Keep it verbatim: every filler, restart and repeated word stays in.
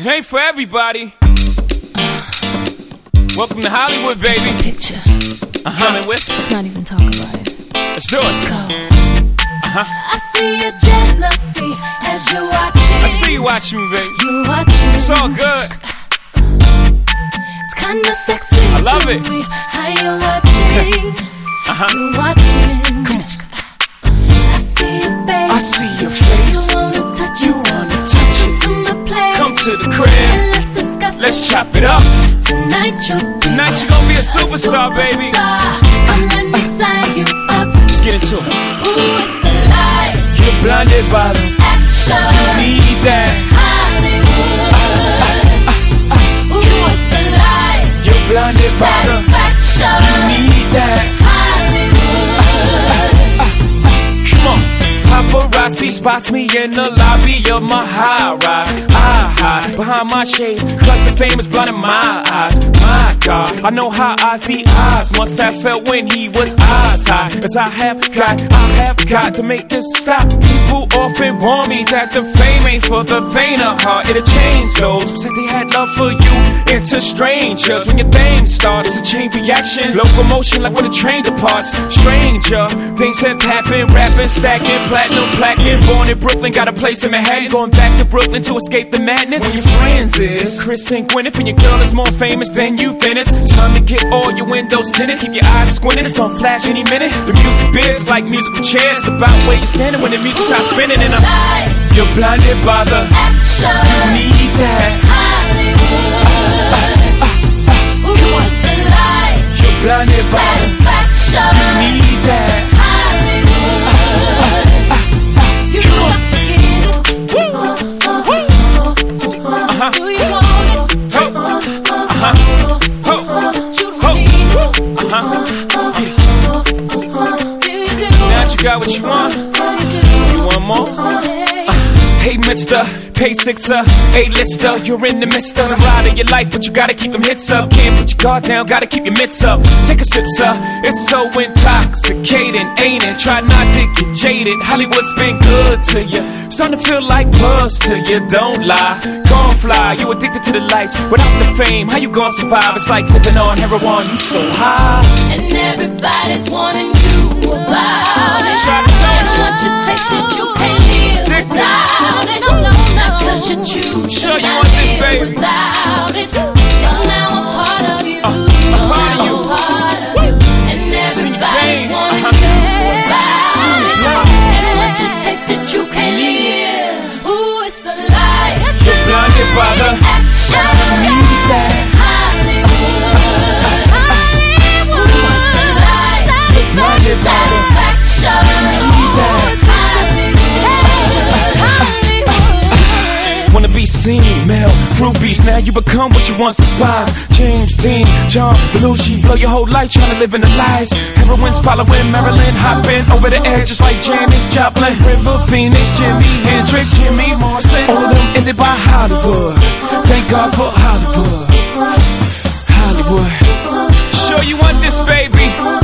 It ain't for everybody. Welcome to Hollywood, Take baby. a picture. Uh-huh. Coming with. Let's not even talk about it. Let's do it. Let's go. Uh-huh. I see your jealousy as you're watching. I see you watching me, baby. You watching. It's all good. It's kinda sexy. I love it. Me, how you watching? Uh-huh. You watching. Come on. I see your face. I see your face. You wanna touch You it. wanna touch it. Come to my place. Come to the crib. And let's discuss Let's it. chop it up. Tonight you'll be Tonight you gonna be a superstar, a baby. superstar. And let me sign you up. Let's get into it. Ooh, it's the lights. You're blinded by the Action. You need that. Hollywood. Ooh, it's the lights. You're blinded by the Satisfaction. You need that. Hollywood. Come on. Paparazzi spots me in the lobby of my high rise. I hide behind my shades, cause the fame is blinding my eyes. My God, I know how Ozzy Oz once I felt when he was eyes high. As I have got, I have got to make this stop. People often warn me that the fame ain't for the faint of heart. It'll change those who said they had love for you into strangers. When your thing starts, it's a chain reaction. Locomotion like when a train departs. Stranger, things have happened. Rapping, stacking, platinum, plaquing. Born in Brooklyn, got a place in Manhattan. Going back to Brooklyn to escape the madness. When your friends is Chris and Gwyneth, and your girl is more famous than you finished. Time to get all your windows tinted. Keep your eyes squinting, it's gonna flash any minute. The music biz like musical chairs. About where you're standing when the music starts spinning. And I'm, you're blinded by the Action. You need that. Hollywood. Ooh, it's the lights. You're blinded by the Satisfaction. You need that. Hollywood. You know what to get it. Oh, oh, oh, oh. Uh-huh. Do you want it? Ho. Oh, oh, Uh-huh. Ho. you Ho. don't need it. Uh-huh. Do you do? Now that you got what you want, Do you do? you want more? Hey, mister, pay sixer, A-lister. You're in the midst of the ride of your life, but you gotta keep them hits up. Can't put your guard down, gotta keep your mitts up. Take a sip, sir. It's so intoxicating, ain't it? Try not to get jaded. Hollywood's been good to you. Starting to feel like buzz to you, don't lie. Gon' fly, you addicted to the lights. Without the fame, how you gon' survive? It's like living on heroin, you so high. And everybody's wanting you about it. Try to tell And you. once you taste it, you can't live Stick with it. without it. No, no, not cause you choose Sure to you not want this, live baby. without it. It's now a part of you. Uh, it's a part of you. A part of you. And See your everybody's veins. wanting Uh-huh. you about See it. your blood. And once you taste it, you can't live. Ooh, it's the lights. You're blinded by the Action. Use that. Hollywood. Hollywood. Ooh, it's the lights. blinded by the Satisfaction. Need that. Hollywood. Wanna be seen, Mel, Rubies, now you become what you once despised. James Dean, John Belushi, blow your whole life trying to live in the lights. Heroines following Marilyn, hopping over the edge just like Janis Joplin. River Phoenix, Jimi Hendrix, Jimmy Morrison, all of them ended by Hollywood. Thank God for Hollywood. Hollywood. Sure you want this, baby?